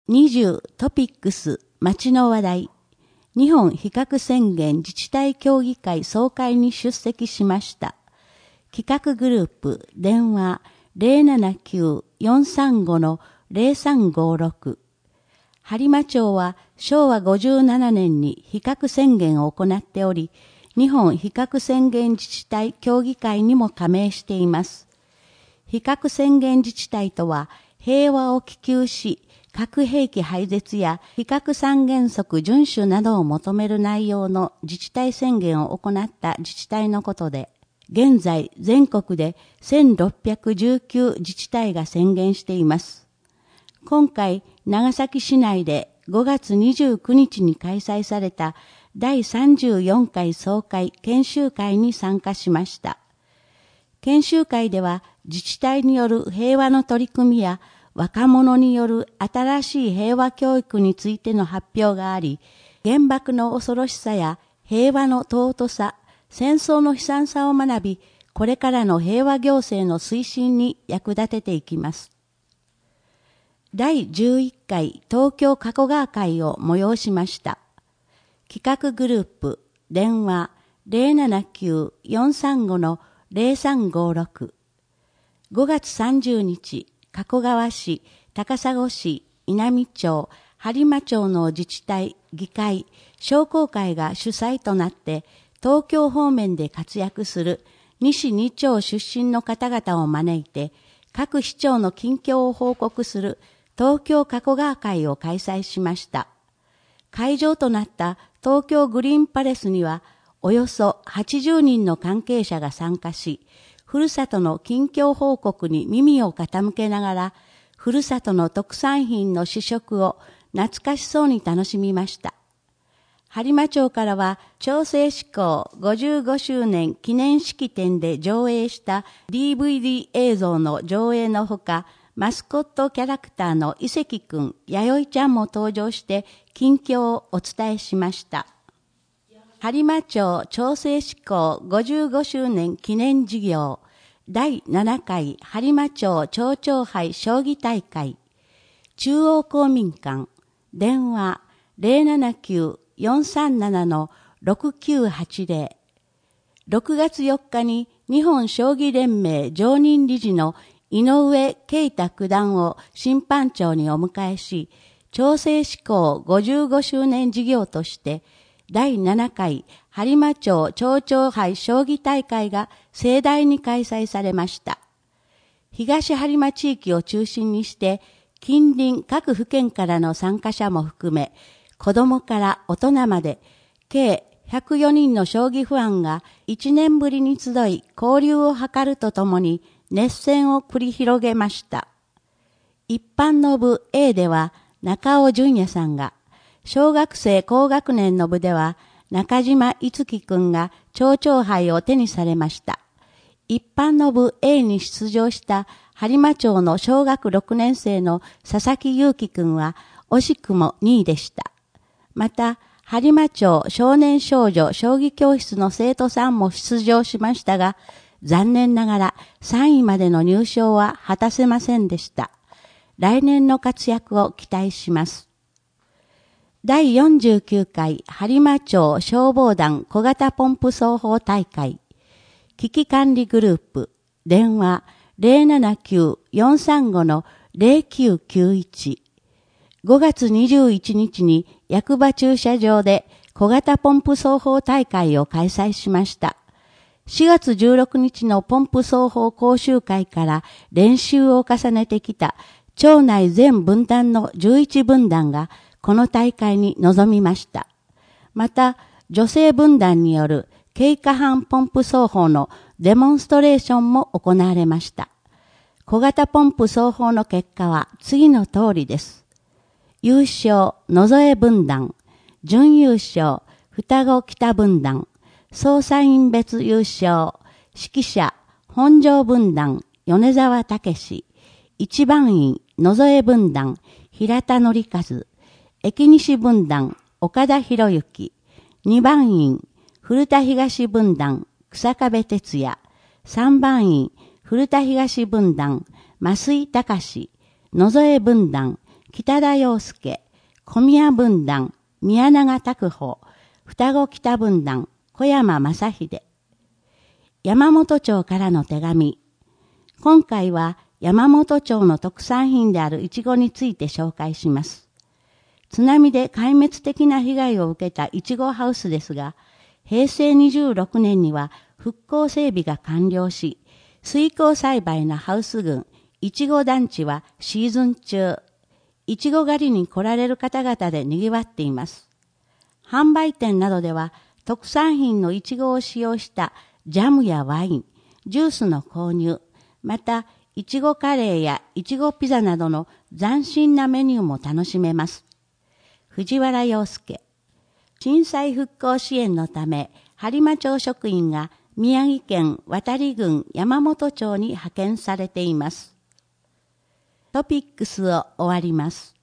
20トピックス町の話題。日本非核宣言自治体協議会総会に出席しました。企画グループ電話 079-435-0356。播磨町は昭和57年に非核宣言を行っており、日本非核宣言自治体協議会にも加盟しています。非核宣言自治体とは、平和を希求し、核兵器廃絶や非核三原則遵守などを求める内容の自治体宣言を行った自治体のことで、現在全国で1619自治体が宣言しています。今回、長崎市内で5月29日に開催された第34回総会研修会に参加しました。研修会では自治体による平和の取り組みや若者による新しい平和教育についての発表があり、原爆の恐ろしさや平和の尊さ、戦争の悲惨さを学び、これからの平和行政の推進に役立てていきます。第11回東京加古川会を催しました。企画グループ電話 079-435-0356。5月30日、加古川市、高砂市、稲美町、播磨町の自治体、議会、商工会が主催となって、東京方面で活躍する西2町出身の方々を招いて、各市町の近況を報告する東京加古川会を開催しました。会場となった東京グリーンパレスには、およそ80人の関係者が参加し、ふるさとの近況報告に耳を傾けながら、ふるさとの特産品の試食を懐かしそうに楽しみました。播磨町からは、町政施行55周年記念式典で上映した DVD 映像の上映のほか、マスコットキャラクターの伊関くん、弥生ちゃんも登場して近況をお伝えしました。播磨町町政施行55周年記念事業第7回播磨町町長杯将棋大会中央公民館電話 079-437-6980。 6月4日に日本将棋連盟常任理事の井上慶太九段を審判長にお迎えし、町政施行55周年事業として第7回播磨町町長杯将棋大会が盛大に開催されました。東播磨地域を中心にして近隣各府県からの参加者も含め、子供から大人まで計104人の将棋ファンが1年ぶりに集い交流を図るとともに熱戦を繰り広げました。一般の部 A では中尾淳也さんが、小学生高学年の部では中島逸樹くんが町長杯を手にされました。一般の部 A に出場した播磨町の小学6年生の佐々木祐樹くんは惜しくも2位でした。また、播磨町少年少女将棋教室の生徒さんも出場しましたが、残念ながら3位までの入賞は果たせませんでした。来年の活躍を期待します。第49回播磨町消防団小型ポンプ奏法大会危機管理グループ電話 079-435-0991。 5月21日に役場駐車場で小型ポンプ奏法大会を開催しました。4月16日のポンプ奏法講習会から練習を重ねてきた町内全分団の11分団がこの大会に臨みました。また、女性分団による軽可搬ポンプ奏法のデモンストレーションも行われました。小型ポンプ奏法の結果は次の通りです。優勝、野添分団。準優勝、双子北分団。捜査員別優勝、指揮者、本庄分団、米沢武史。一番員、野添分団、平田則和。駅西分団、岡田博之。二番員、古田東分団、草壁哲也。三番員、古田東分団、増井隆。野添分団、 北田洋介、小宮分団、宮永拓宝、双子北分団、小山正秀。山本町からの手紙。今回は山本町の特産品であるイチゴについて紹介します。津波で壊滅的な被害を受けたイチゴハウスですが、平成26年には復興整備が完了し、水耕栽培のハウス群、いちご団地はシーズン中、いちご狩りに来られる方々で賑わっています。販売店などでは特産品のいちごを使用したジャムやワイン、ジュースの購入、またいちごカレーやいちごピザなどの斬新なメニューも楽しめます。藤原洋介。震災復興支援のため、播磨町職員が宮城県渡郡山本町に派遣されています。トピックスを終わります。